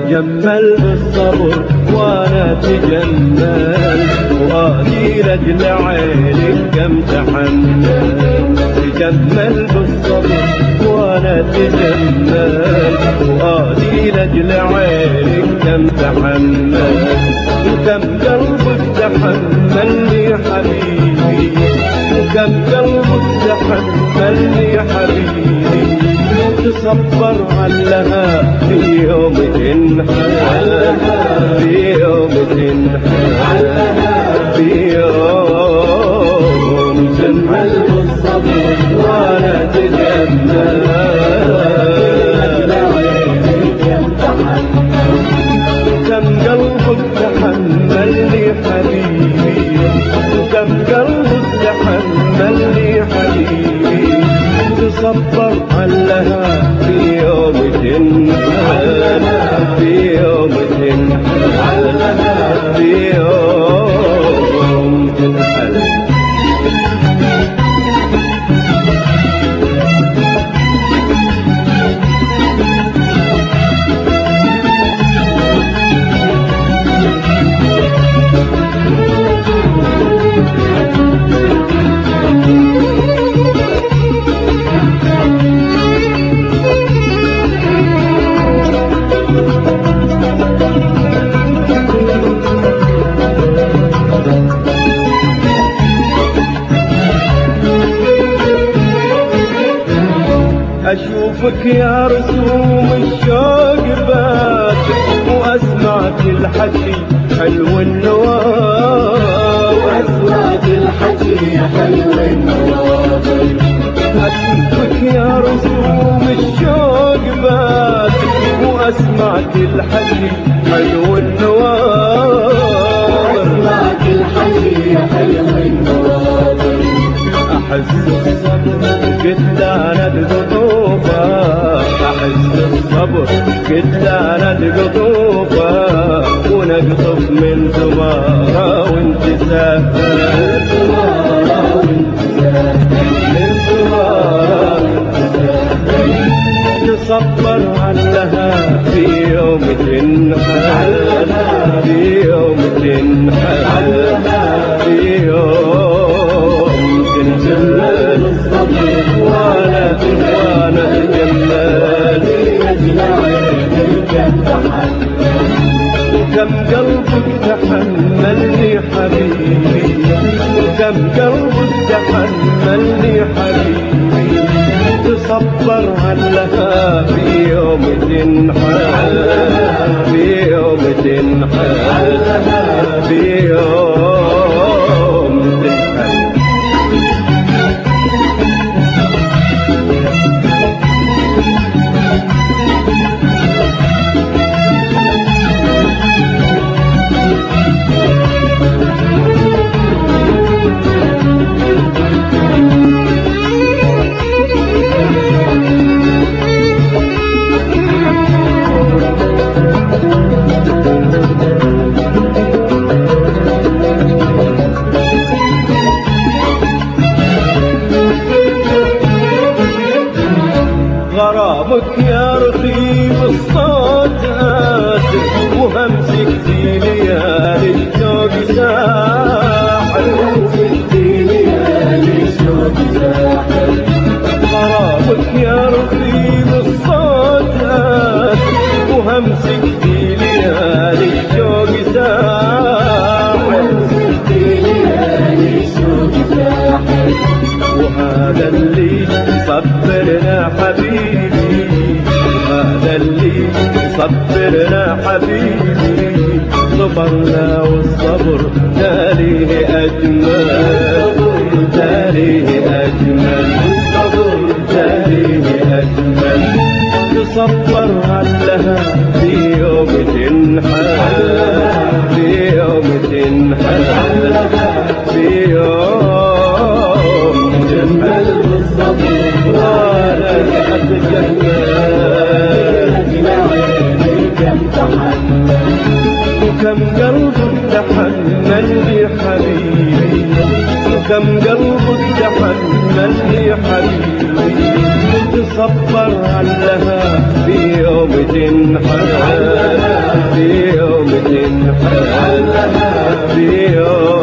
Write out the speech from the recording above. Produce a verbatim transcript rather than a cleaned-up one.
تجمل بالصبر وانا اتجمل، وادي لاجل عينك كم تحمل. تجمل بالصبر وانا اتجمل، وادي لاجل عينك كم تحمل. وكم قلبك تحملني حبيبي، وكم قلبك تحملني حبيبي. تصبر علها في يوم تنحل، في يوم تنحل، في يوم تنحل بالصبر وانا اتجمل. وكم قلبك تحملني حبيبي، وكم قلبك تحملني حبيبي. تصبر علها في يوم تنحل، في يوم تنحل، في يوم تنحل. أشوفك يا رسوم الشوق باتك، وأسمع كل حكي حلو النوار، وأسمع كل حكي حلو النوار. أشوفك يا رسوم الشوق باتك، وأسمع كل حكي حلو النوار، وأسمع كل حكي حلو النوار. أحس الصبر قدانا قطوفة، أحس الصبر قدانا قطوفة. ونقطف من ثمارة وانتسافر، من ثمارة تصبر علها في يوم تنحل، في يوم تنحل، في يوم تنجمل الصبر وانا وانا اتجمل. وكم قلبك تحملني حبيبي، وكم قلبك تحملني حبيبي. تصبر علها في يوم تنحل، في يوم تنحل، في يوم تنحل. غرامك يا رخيب الصوت آتك، وهمسك في ليالي الشوق ساحل، وهمسك في ليالي الشوق ساحل. غرامك يا رخيب الصوت آتك، وهمسك في ليالي الشوق ساحل، وهمسك في ليالي الشوق ساحل. وهذا اللي صبرنا حبيبي، وهذا اللي صبرنا حبيبي. صبرنا والصبر تاليه أجمل، تاليه أجمل، الصبر تاليه أجمل. تصبر علها في يوم تنحل، في يوم تنحل، في يوم تنحل بالصبر وانا اتجمل. وكم قلبك تحملني حبيبي، وكم قلبك تحملني حبيبي. تصبر علها في يوم تنحل، نحبها في يوم